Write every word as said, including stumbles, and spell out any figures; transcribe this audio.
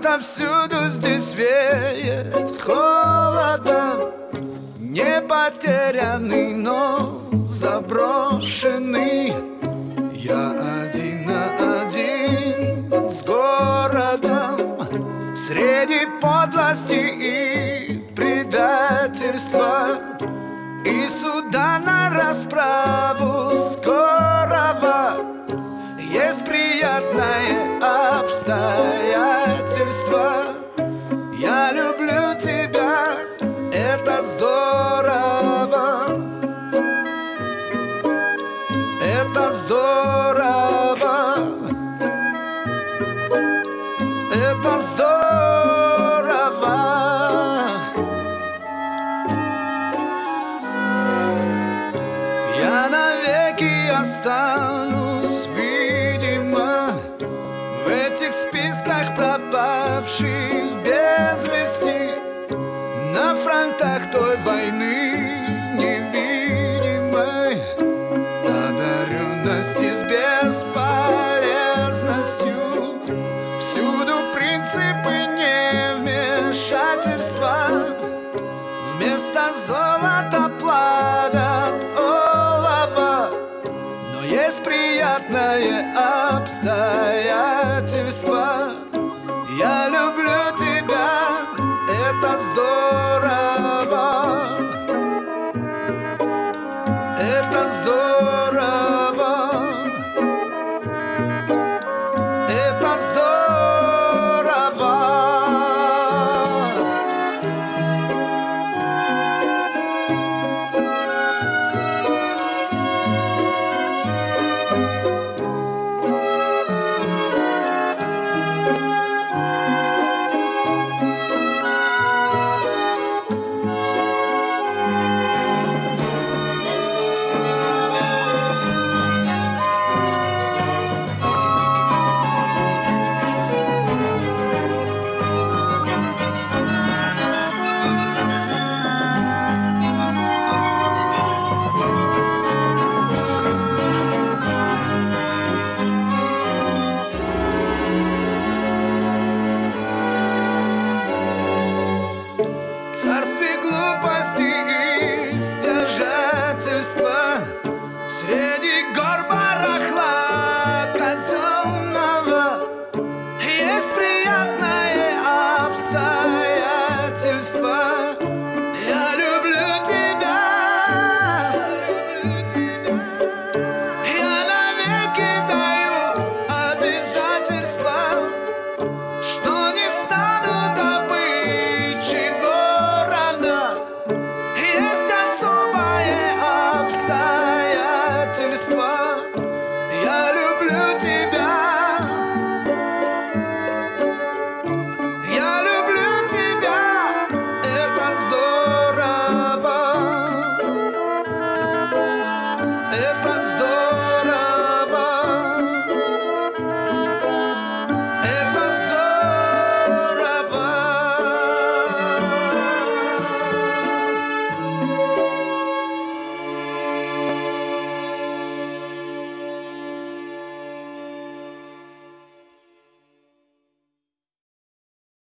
Отовсюду здесь веет холодом, не потерянный, но заброшенный. Я один на один с городом, среди подлости и предательства, и суда на расправу скорого. Есть приятное обстоятельство. Я люблю тебя, это здорово. Это здорово. Это здорово. Я навеки останусь, видимо, в этих списках пропавших без вести, на фронтах той войны невидимой. Одаренности с бесполезностью, всюду принципы невмешательства. Вместо золота плавят олово, но есть приятное обстоятельство. Я люблю тебя, это здорово. Это здорово. Это здорово. Царствие глупости и стяжательства, среди гор барахла казенного, есть приятное обстоятельство.